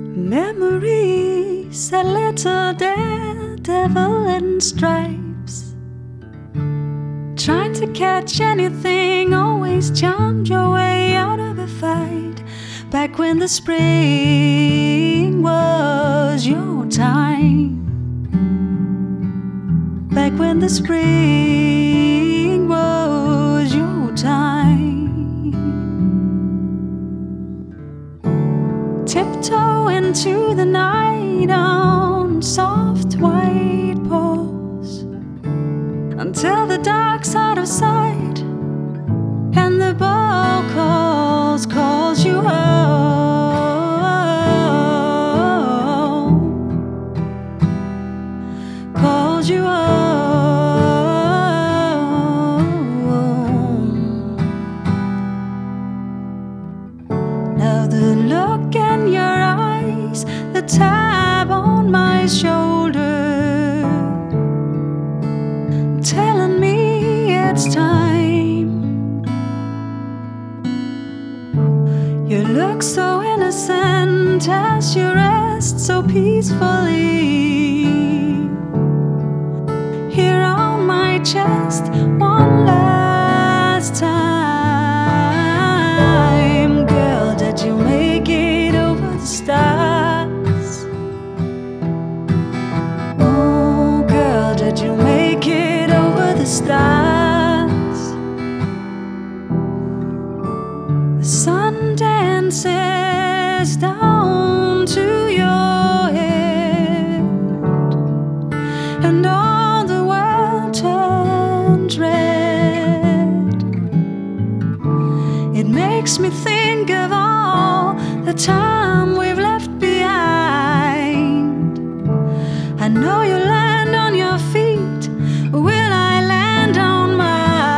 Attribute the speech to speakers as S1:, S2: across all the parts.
S1: Memories, a little daredevil in stripes, trying to catch anything, always charmed your way out of a fight. Back when the spring was your time. Back when the spring was your time. Tiptoe into the night on soft white paws, until the dark's out of sight and the ball calls you home, calls you home. Now the look in your eyes, the tap on my shoulder, telling me it's time. You look so innocent as you rest so peacefully here on my chest one last time. Girl, did you make it over the stars? Oh, girl, did you make it over the stars? The sun dances down to your head, and all the world turns red. It makes me think of all the time we've left behind. I know you land on your feet, will I land on mine?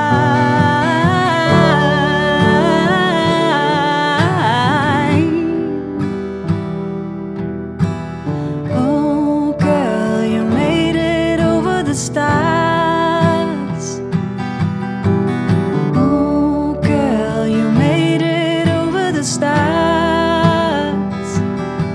S1: Oh girl, you made it over the stars. Oh girl, you made it over the stars.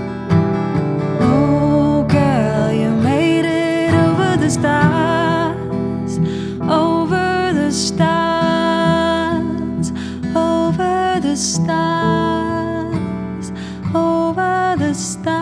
S1: Oh girl, you made it over the stars, over the stars, over the stars, over the stars.